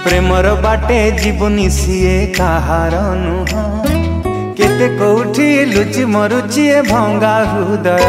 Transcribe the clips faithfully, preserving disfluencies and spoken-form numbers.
Premiere बाटे जीवनी CA कहार नुह केते कोठी लुचि मरुचि भंगा हृदय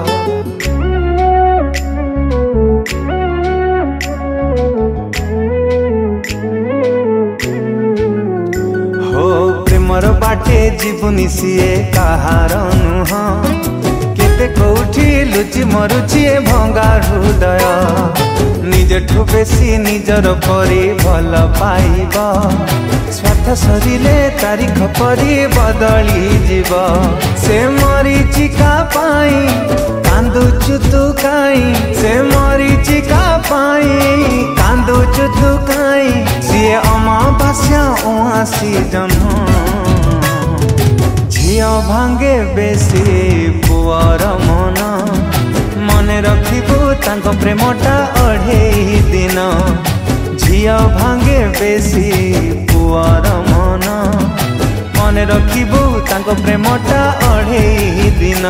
हो प्रेमर बाटे जीवनी सीए कहार नुह केते कोठी लुचि मरुचि भंगा हृदय निजठू बेसी निजर परी भल पाइब स्वार्थ सरिले तारीख परी बदली जीव से मरीचिका पाई कांदुचु तू काई से मरीचिका पाई कांदुचु तू काई सीए अमावास्या उआसी जन्म झियो भांगे बेसी पुअर मन मने रखिबू तांको प्रेमटा अढ़ेई दिन झियो भांगे बेसी पुअर मन मने रखिबू तांको प्रेमटा अढ़ेई दिन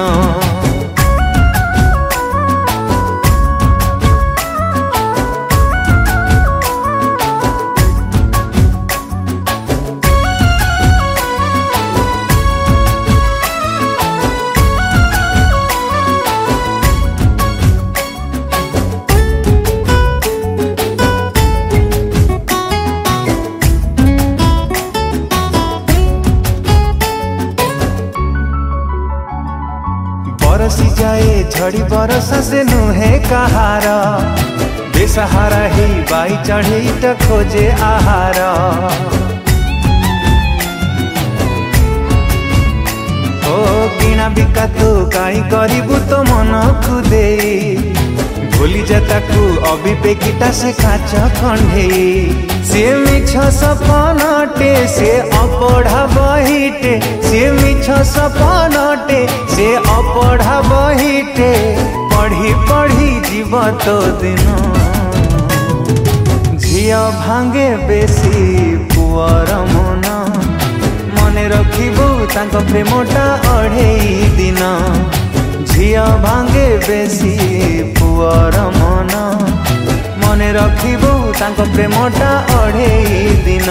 बरसी जाए झड़ी बरसा से नुहे कहार बेसहारा ही बाई चढ़ी त खोजे आहार ओ किणा बिका तू काई करिबू तो मन खुदे भूली जाताकू अविवेकिता से काच खंडे से मिछ सपनटे से अपढ़ा बहिटे से मिछ सपनटे से अपढ़ा बहिटे पढ़ी पढ़ी जीव तो दिन झियो भांगे बेसी पुअर मन मने रखिबू तांको प्रेमटा अढ़ेई दिन झियो भांगे बेसी पुअर मन मने रखिबू तांको प्रेमटा अढ़ेई दिन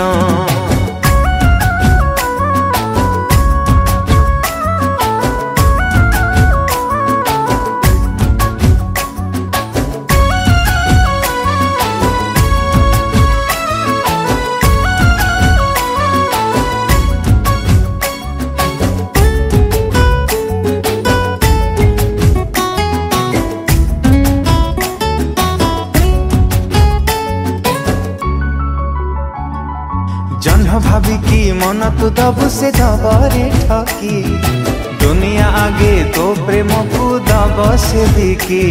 जन्ह भाभी की मन तू दबु से दबरे ठकी दुनिया आगे तो प्रेम को दब से दिकी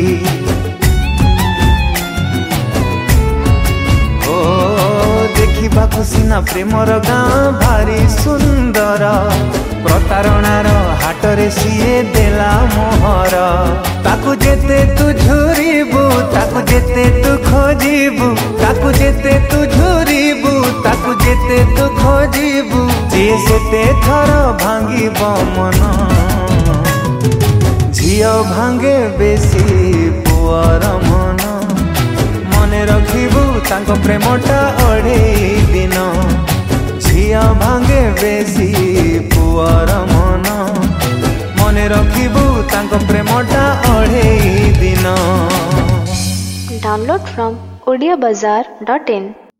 ओ देखिबा खुसिना प्रेमर गाँ भारी सुंदर प्रतारणार हाटरे सीए देला मोहर ताकू जेते तू झुरीबू ताकू जेते तू खोजिबू ताकू जेते तू झुरीबू ताकू जेते तू खोजिबू जे सेते थर भांगिब मन झियो भांगे बेसी पुअर मन मने रखिबू तांको प्रेमटा अढ़ेई दिन झियो भांगे बेसी पुअर मन मने रखिबू तांको प्रेमटा अढ़ेई दिन। Download from odia bazaar dot in